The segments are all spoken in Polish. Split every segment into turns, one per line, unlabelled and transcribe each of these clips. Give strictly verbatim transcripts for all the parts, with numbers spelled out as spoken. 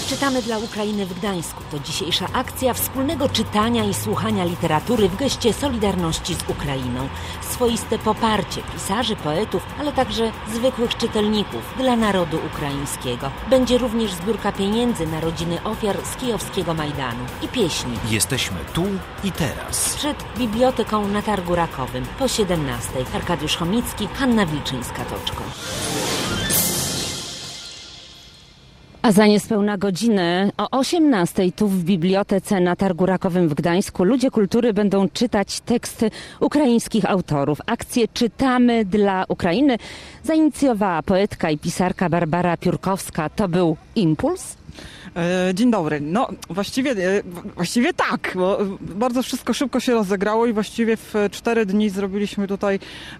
Czytamy dla Ukrainy w Gdańsku. To dzisiejsza akcja wspólnego czytania i słuchania literatury w geście solidarności z Ukrainą. Swoiste poparcie pisarzy, poetów, ale także zwykłych czytelników dla narodu ukraińskiego. Będzie również zbiórka pieniędzy na rodziny ofiar z kijowskiego Majdanu i pieśni.
Jesteśmy tu i teraz.
Przed biblioteką na Targu Rakowym po siedemnastej. Arkadiusz Chomicki, Hanna Wilczyńska-Toczko. A za niespełna godzinę o osiemnastej tu w bibliotece na Targu Rakowym w Gdańsku ludzie kultury będą czytać teksty ukraińskich autorów. Akcję Czytamy dla Ukrainy zainicjowała poetka i pisarka Barbara Piórkowska. To był impuls?
Dzień dobry. No właściwie, właściwie tak, bo bardzo wszystko szybko się rozegrało i właściwie w cztery dni zrobiliśmy tutaj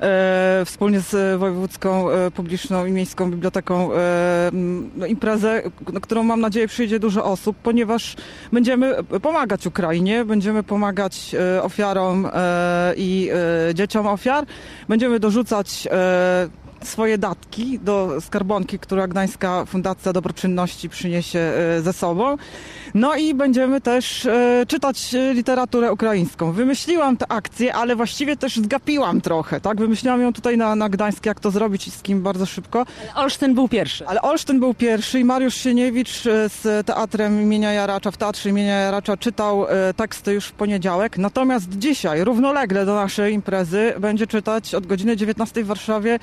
e, wspólnie z Wojewódzką e, Publiczną i Miejską Biblioteką e, no, imprezę, na którą mam nadzieję przyjdzie dużo osób, ponieważ będziemy pomagać Ukrainie, będziemy pomagać e, ofiarom e, i e, dzieciom ofiar, będziemy dorzucać e, swoje datki do skarbonki, która Gdańska Fundacja Dobroczynności przyniesie ze sobą. No i będziemy też e, czytać literaturę ukraińską. Wymyśliłam tę akcję, ale właściwie też zgapiłam trochę, tak? Wymyśliłam ją tutaj na, na Gdańsk, jak to zrobić i z kim bardzo szybko.
Ale Olsztyn był pierwszy.
Ale Olsztyn był pierwszy i Mariusz Sieniewicz z Teatrem imienia Jaracza, w Teatrze imienia Jaracza czytał e, teksty już w poniedziałek. Natomiast dzisiaj, równolegle do naszej imprezy, będzie czytać od godziny dziewiętnastej w Warszawie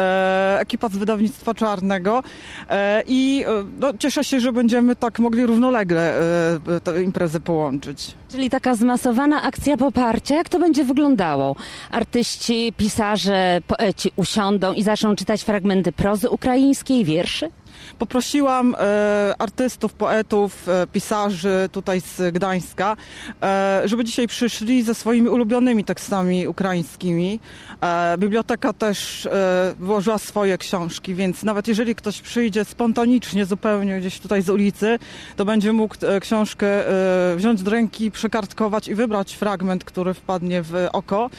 e, ekipa z Wydawnictwa Czarnego e, i e, no, cieszę się, że będziemy tak mogli równolegle tę imprezę połączyć.
Czyli taka zmasowana akcja poparcia. Jak to będzie wyglądało? Artyści, pisarze, poeci usiądą i zaczną czytać fragmenty prozy ukraińskiej, wierszy?
Poprosiłam e, artystów, poetów, e, pisarzy tutaj z Gdańska, e, żeby dzisiaj przyszli ze swoimi ulubionymi tekstami ukraińskimi. E, biblioteka też e, wyłożyła swoje książki, więc nawet jeżeli ktoś przyjdzie spontanicznie zupełnie gdzieś tutaj z ulicy, to będzie mógł e, książkę e, wziąć do ręki, przekartkować i wybrać fragment, który wpadnie w oko.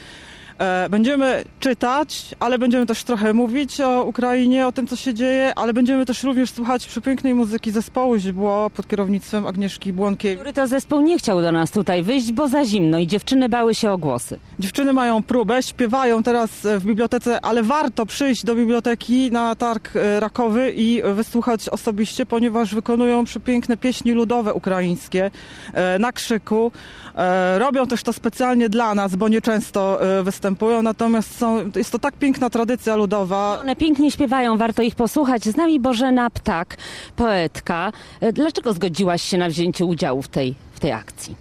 Będziemy czytać, ale będziemy też trochę mówić o Ukrainie, o tym, co się dzieje, ale będziemy też również słuchać przepięknej muzyki zespołu Źdźbło pod kierownictwem Agnieszki Błonkiewicz.
Który to zespół nie chciał do nas tutaj wyjść, bo za zimno i dziewczyny bały się o głosy.
Dziewczyny mają próbę, śpiewają teraz w bibliotece, ale warto przyjść do biblioteki na Targ Rakowy i wysłuchać osobiście, ponieważ wykonują przepiękne pieśni ludowe ukraińskie na krzyku. Robią też to specjalnie dla nas, bo nieczęsto występują, natomiast są, jest to tak piękna tradycja ludowa.
One pięknie śpiewają, warto ich posłuchać. Z nami Bożena Ptak, poetka. Dlaczego zgodziłaś się na wzięcie udziału w tej, w tej akcji?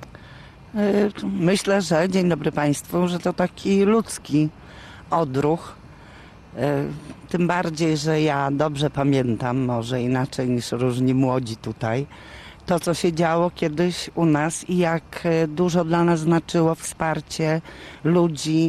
Myślę, że, dzień dobry Państwu, że to taki ludzki odruch. Tym bardziej, że ja dobrze pamiętam, może inaczej niż różni młodzi tutaj, to, co się działo kiedyś u nas i jak dużo dla nas znaczyło wsparcie ludzi.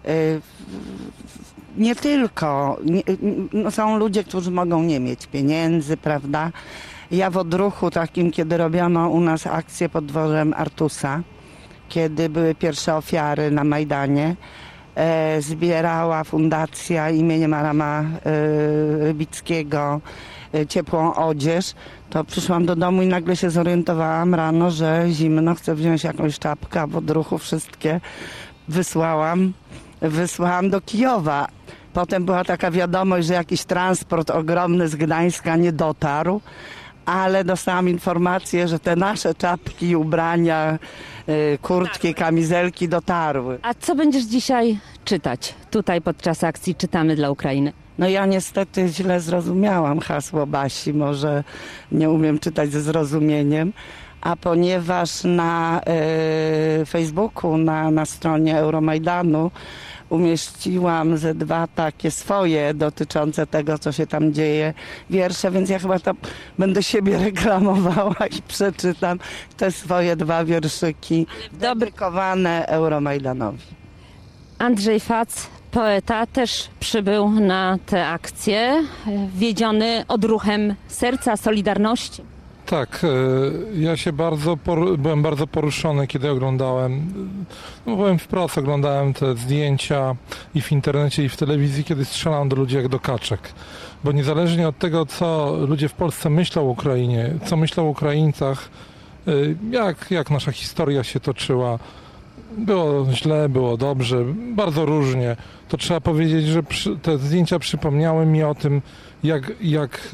Nie tylko. Nie, no są ludzie, którzy mogą nie mieć pieniędzy, prawda? Ja w odruchu takim, kiedy robiono u nas akcję pod dworem Artusa, kiedy były pierwsze ofiary na Majdanie, e, zbierała Fundacja imieniem Adama e, Rybickiego e, ciepłą odzież, to przyszłam do domu i nagle się zorientowałam rano, że zimno, chcę wziąć jakąś czapkę, a w odruchu wszystkie wysłałam, wysłałam do Kijowa. Potem była taka wiadomość, że jakiś transport ogromny z Gdańska nie dotarł, ale dostałam informację, że te nasze czapki, ubrania, kurtki, kamizelki dotarły.
A co będziesz dzisiaj czytać tutaj podczas akcji Czytamy dla Ukrainy?
No ja niestety źle zrozumiałam hasło Basi, może nie umiem czytać ze zrozumieniem, a ponieważ na y, Facebooku, na, na stronie Euromajdanu umieściłam ze dwa takie swoje dotyczące tego, co się tam dzieje, wiersze, więc ja chyba to będę siebie reklamowała i przeczytam te swoje dwa wierszyki dedykowane Euromajdanowi.
Andrzej Fac, poeta, też przybył na tę akcję, wiedziony odruchem serca, solidarności.
Tak, ja się bardzo, byłem bardzo poruszony, kiedy oglądałem, no byłem wprost, oglądałem te zdjęcia i w internecie, i w telewizji, kiedy strzelam do ludzi jak do kaczek. bo niezależnie od tego, co ludzie w Polsce myślą o Ukrainie, co myślą o Ukraińcach, jak, jak nasza historia się toczyła, było źle, było dobrze, bardzo różnie, to trzeba powiedzieć, że przy, te zdjęcia przypomniały mi o tym, jak, jak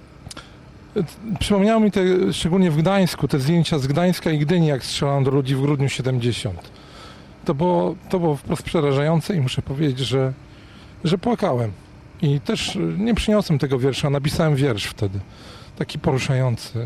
przypomniało mi te, szczególnie w Gdańsku, te zdjęcia z Gdańska i Gdyni, jak strzelano do ludzi w grudniu siedemdziesiątym. To było, to było wprost przerażające i muszę powiedzieć, że, że płakałem. I też nie przyniosłem tego wiersza, napisałem wiersz wtedy, taki poruszający.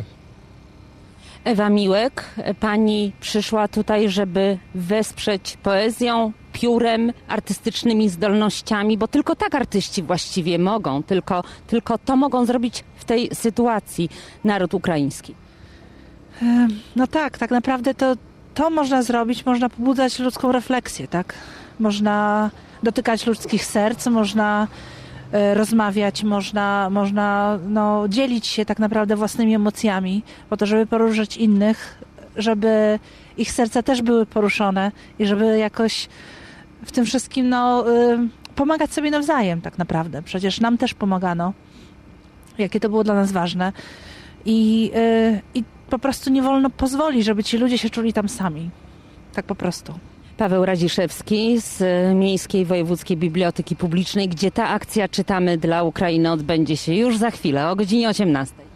Ewa Miłek, pani przyszła tutaj, żeby wesprzeć poezją, piórem, artystycznymi zdolnościami, bo tylko tak artyści właściwie mogą, tylko, tylko to mogą zrobić w tej sytuacji naród ukraiński.
No tak, tak naprawdę to, to można zrobić, można pobudzać ludzką refleksję, tak? Można dotykać ludzkich serc, można rozmawiać, można, można no, dzielić się tak naprawdę własnymi emocjami po to, żeby poruszyć innych, żeby ich serca też były poruszone i żeby jakoś w tym wszystkim no, y, pomagać sobie nawzajem tak naprawdę. Przecież nam też pomagano, jakie to było dla nas ważne i, y, i po prostu nie wolno pozwolić, żeby ci ludzie się czuli tam sami. Tak po prostu.
Paweł Radziszewski z Miejskiej Wojewódzkiej Biblioteki Publicznej, gdzie ta akcja Czytamy dla Ukrainy odbędzie się już za chwilę, o godzinie osiemnastej.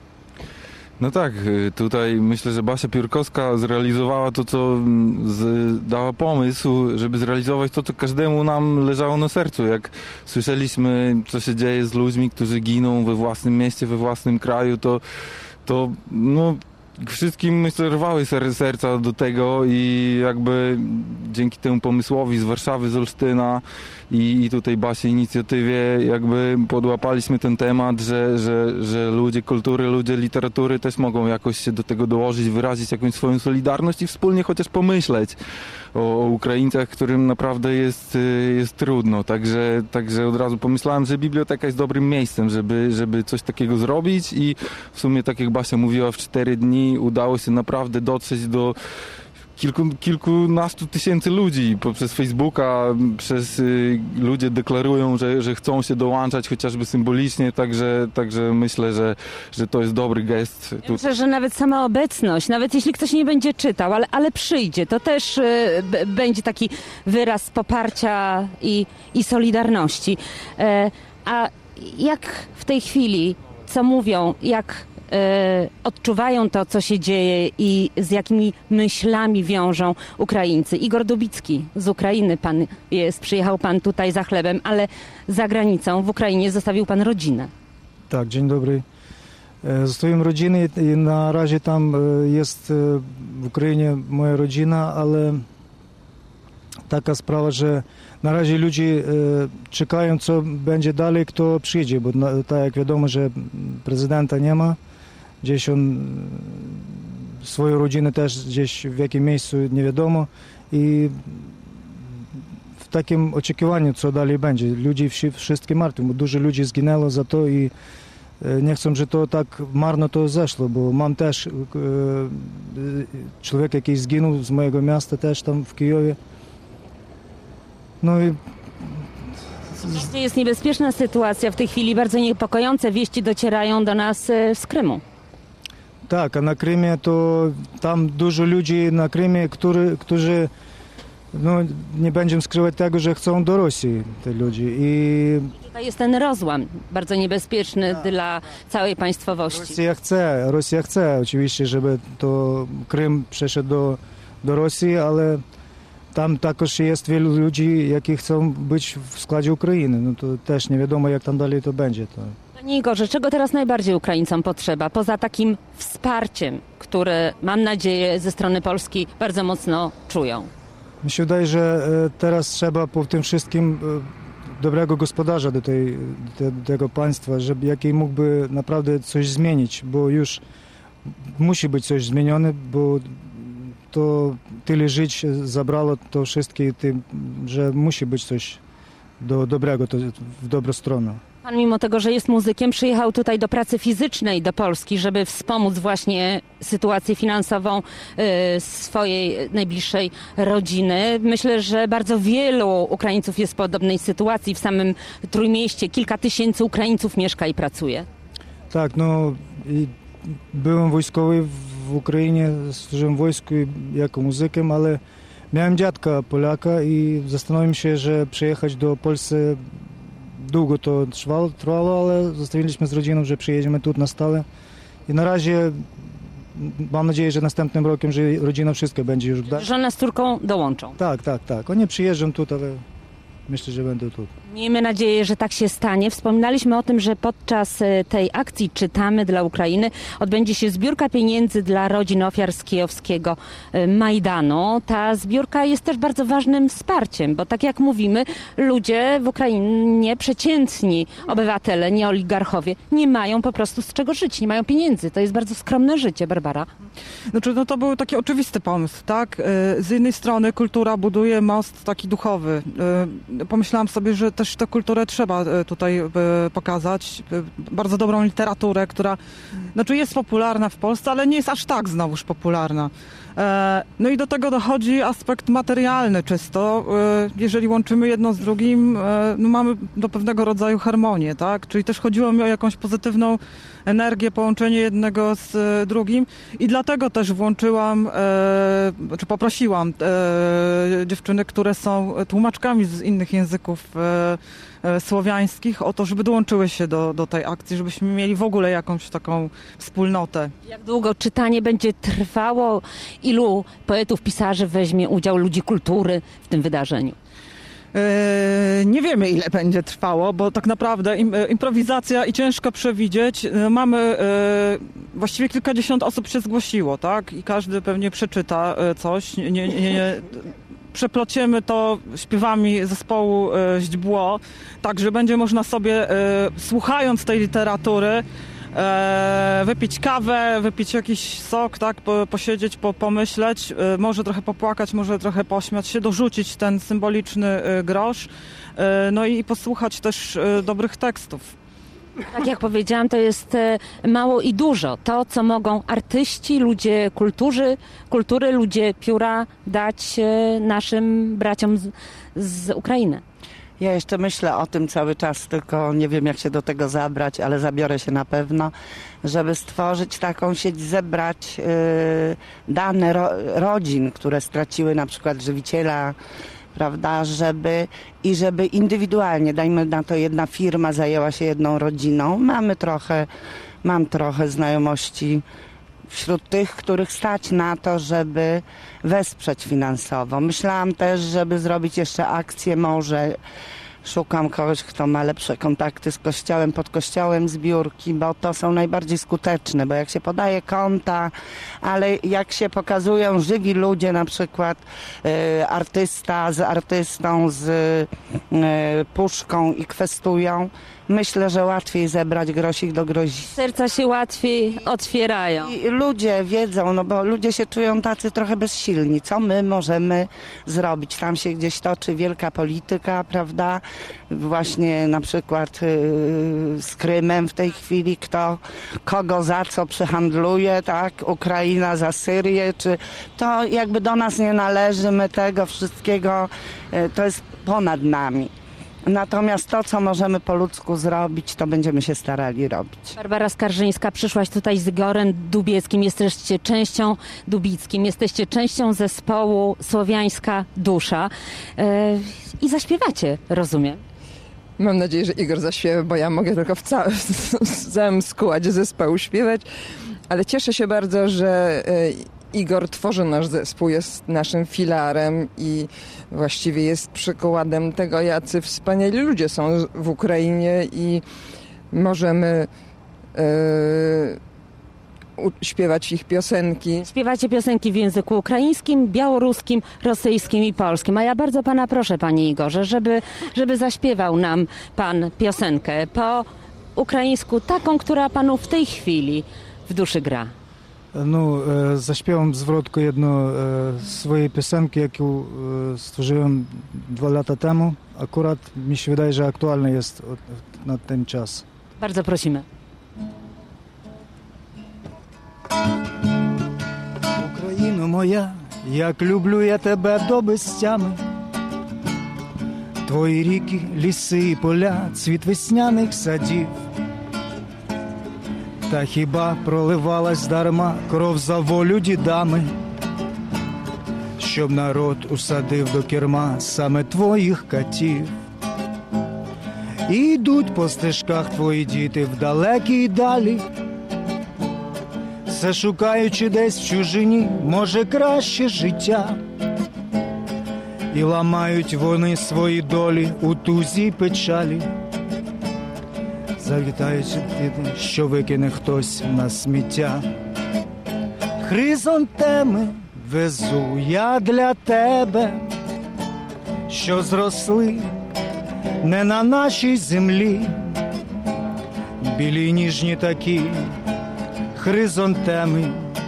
No tak, tutaj myślę, że Basia Piórkowska zrealizowała to, co z, dała pomysł, żeby zrealizować to, co każdemu nam leżało na sercu. Jak słyszeliśmy, co się dzieje z ludźmi, którzy giną we własnym mieście, we własnym kraju, to, to no... Wszystkim, myślę, rwały ser, serca do tego i jakby dzięki temu pomysłowi z Warszawy, z Olsztyna i, i tutaj Basi inicjatywie jakby podłapaliśmy ten temat, że, że, że ludzie kultury, ludzie literatury też mogą jakoś się do tego dołożyć, wyrazić jakąś swoją solidarność i wspólnie chociaż pomyśleć o, o Ukraińcach, którym naprawdę jest, jest trudno. Także, także od razu pomyślałem, że biblioteka jest dobrym miejscem, żeby, żeby coś takiego zrobić i w sumie, tak jak Basia mówiła, w cztery dni udało się naprawdę dotrzeć do kilku, kilkunastu tysięcy ludzi poprzez Facebooka, przez y, ludzie deklarują, że, że chcą się dołączać chociażby symbolicznie, także, także myślę, że, że to jest dobry gest.
Ja myślę, że nawet sama obecność, nawet jeśli ktoś nie będzie czytał, ale, ale przyjdzie, to też y, b, będzie taki wyraz poparcia i, i solidarności. E, a jak w tej chwili, co mówią, jak odczuwają to, co się dzieje i z jakimi myślami wiążą Ukraińcy. Igor Dubicki z Ukrainy pan jest, przyjechał pan tutaj za chlebem, ale za granicą w Ukrainie zostawił pan rodzinę.
Tak, dzień dobry. Zostawiłem rodzinę i na razie tam jest w Ukrainie moja rodzina, ale taka sprawa, że na razie ludzie czekają, co będzie dalej, kto przyjdzie, bo tak jak wiadomo, że prezydenta nie ma. Gdzieś on swoją rodzinę też gdzieś w jakim miejscu nie wiadomo i w takim oczekiwaniu, co dalej będzie. Ludzie wszystkie martwi, bo dużo ludzi zginęło za to i nie chcę, żeby to tak marno to zeszło, bo mam też człowiek, jaki zginął z mojego miasta też tam w Kijowie. No i
jest niebezpieczna sytuacja w tej chwili, bardzo niepokojące wieści docierają do nas z Krymu.
Tak, a na Krymie to tam dużo ludzi na Krymie, który, którzy, no nie będziemy skrywać tego, że chcą do Rosji, te ludzie. I
tutaj jest ten rozłam, bardzo niebezpieczny tak. Dla całej państwowości.
Rosja chce, Rosja chce oczywiście, żeby to Krym przeszedł do, do Rosji, ale tam także jest wielu ludzi, jakie chcą być w składzie Ukrainy. No to też nie wiadomo, jak tam dalej to będzie. To...
Panie Igorze, czego teraz najbardziej Ukraińcom potrzeba, poza takim wsparciem, które mam nadzieję ze strony Polski bardzo mocno czują?
Mi się wydaje, że teraz trzeba po tym wszystkim dobrego gospodarza do, tej, do tego państwa, żeby jaki mógłby naprawdę coś zmienić, bo już musi być coś zmienione, bo to tyle żyć zabrało to wszystkie, że musi być coś do dobrego, to w dobrą stronę.
Pan mimo tego, że jest muzykiem, przyjechał tutaj do pracy fizycznej do Polski, żeby wspomóc właśnie sytuację finansową y, swojej najbliższej rodziny. Myślę, że bardzo wielu Ukraińców jest w podobnej sytuacji. W samym Trójmieście kilka tysięcy Ukraińców mieszka i pracuje.
Tak, no i byłem wojskowy w Ukrainie, służyłem w wojsku jako muzykiem, ale miałem dziadka Polaka i zastanowiłem się, że przyjechać do Polski. Długo to trwało, trwało, ale zostawiliśmy z rodziną, że przyjedziemy tu na stałe. I na razie mam nadzieję, że następnym rokiem, że rodzina wszystko będzie już...
Żona z córką dołączą.
Tak, tak, tak. Oni przyjeżdżą tu, ale myślę, że będą tu.
Miejmy nadzieję, że tak się stanie. Wspominaliśmy o tym, że podczas tej akcji Czytamy dla Ukrainy odbędzie się zbiórka pieniędzy dla rodzin ofiar z kijowskiego Majdanu. Ta zbiórka jest też bardzo ważnym wsparciem, bo tak jak mówimy, ludzie w Ukrainie, przeciętni obywatele, nie oligarchowie, nie mają po prostu z czego żyć, nie mają pieniędzy. To jest bardzo skromne życie. Barbara?
Znaczy, no to był taki oczywisty pomysł, tak? Z jednej strony kultura buduje most taki duchowy. Pomyślałam sobie, że też tę kulturę trzeba tutaj pokazać. Bardzo dobrą literaturę, która znaczy jest popularna w Polsce, ale nie jest aż tak znowuż popularna. No i do tego dochodzi aspekt materialny czysto. Jeżeli łączymy jedno z drugim, no mamy do pewnego rodzaju harmonię, tak? Czyli też chodziło mi o jakąś pozytywną energię, połączenie jednego z drugim i dlatego też włączyłam, czy poprosiłam dziewczyny, które są tłumaczkami z innych języków słowiańskich o to, żeby dołączyły się do, do tej akcji, żebyśmy mieli w ogóle jakąś taką wspólnotę.
Jak długo czytanie będzie trwało? Ilu poetów, pisarzy weźmie udział, ludzi kultury w tym wydarzeniu?
Nie wiemy, ile będzie trwało, bo tak naprawdę improwizacja i ciężko przewidzieć. Mamy właściwie kilkadziesiąt osób się zgłosiło, tak? I każdy pewnie przeczyta coś. Nie, nie, nie, przeplociemy to śpiewami zespołu Źdźbło, tak, że będzie można sobie, słuchając tej literatury, wypić kawę, wypić jakiś sok, tak, posiedzieć, po, pomyśleć, może trochę popłakać, może trochę pośmiać się, dorzucić ten symboliczny grosz, no i posłuchać też dobrych tekstów.
Tak jak powiedziałam, to jest mało i dużo. To, co mogą artyści, ludzie kultury, kultury ludzie pióra dać naszym braciom z, z Ukrainy.
Ja jeszcze myślę o tym cały czas, tylko nie wiem, jak się do tego zabrać, ale zabiorę się na pewno, żeby stworzyć taką sieć, zebrać yy, dane ro, rodzin, które straciły na przykład żywiciela, prawda, żeby i żeby indywidualnie, dajmy na to, jedna firma zajęła się jedną rodziną. Mamy trochę, mam trochę znajomości wśród tych, których stać na to, żeby wesprzeć finansowo. Myślałam też, żeby zrobić jeszcze akcję, może szukam kogoś, kto ma lepsze kontakty z kościołem, pod kościołem zbiórki, bo to są najbardziej skuteczne, bo jak się podaje konta, ale jak się pokazują żywi ludzie, na przykład y, artysta z artystą, z y, puszką i kwestują, myślę, że łatwiej zebrać grosik do grozika.
Serca się łatwiej otwierają.
I ludzie wiedzą, no bo ludzie się czują tacy trochę bezsilni. Co my możemy zrobić? Tam się gdzieś toczy wielka polityka, prawda? Właśnie na przykład yy, z Krymem w tej chwili, kto kogo za co przehandluje, tak? Ukraina za Syrię, czy to jakby do nas nie należy, my tego wszystkiego, yy, to jest ponad nami. Natomiast to, co możemy po ludzku zrobić, to będziemy się starali robić.
Barbara Skarżyńska, przyszłaś tutaj z Igorem Dubieckim, jesteście częścią Dubickim, jesteście częścią zespołu Słowiańska Dusza yy, i zaśpiewacie, rozumiem?
Mam nadzieję, że Igor zaśpiewa, bo ja mogę tylko w, całym, w całym składzie zespołu śpiewać, ale cieszę się bardzo, że Igor tworzy nasz zespół, jest naszym filarem i właściwie jest przykładem tego, jacy wspaniali ludzie są w Ukrainie i możemy yy, śpiewać ich piosenki.
Śpiewacie piosenki w języku ukraińskim, białoruskim, rosyjskim i polskim. A ja bardzo pana proszę, panie Igorze, żeby, żeby zaśpiewał nam pan piosenkę po ukraińsku, taką, która panu w tej chwili w duszy gra.
Ну, е, заśpiewam zwrotkę jedną e, swojej piosenki, jaką e, stworzyłem dwa lata temu. Akurat mi się wydaje, że aktualny jest od, na ten czas.
Bardzo prosimy.
Україно моя, як люблю я тебе до безтями. Твої ріки, ліси і поля, цвіт весняних садів. Та хіба проливалась дарма кров за волю дідами, щоб народ усадив до керма саме твоїх катів. І йдуть по стежках твої діти в далекій далі, все шукаючи десь в чужині, може, краще життя. І ламають вони свої долі у тузі й печалі, залітаючи діти, що викине хтось на сміття. Хризантеми везу я для тебе, що зросли не на нашій землі, білі ніжні такі хризантеми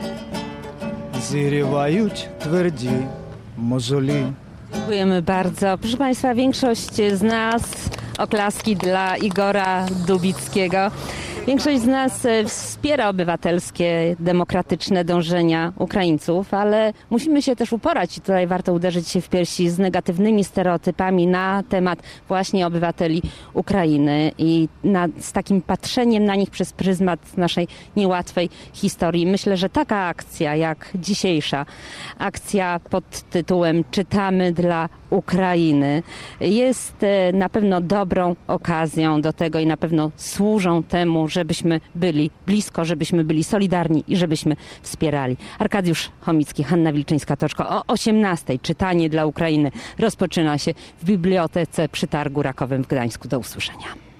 zrywaють twardi mozoli.
Dziękujemy bardzo. Proszę Państwa, większość z nas, oklaski dla Igora Dubickiego. Większość z nas wspiera obywatelskie, demokratyczne dążenia Ukraińców, ale musimy się też uporać i tutaj warto uderzyć się w piersi z negatywnymi stereotypami na temat właśnie obywateli Ukrainy i na, z takim patrzeniem na nich przez pryzmat naszej niełatwej historii. Myślę, że taka akcja jak dzisiejsza, akcja pod tytułem Czytamy dla Ukrainy jest na pewno dobrą okazją do tego i na pewno służą temu, żebyśmy byli blisko, żebyśmy byli solidarni i żebyśmy wspierali. Arkadiusz Chomicki, Hanna Wilczyńska-Toczko o osiemnastej. Czytanie dla Ukrainy rozpoczyna się w Bibliotece przy Targu Rakowym w Gdańsku. Do usłyszenia.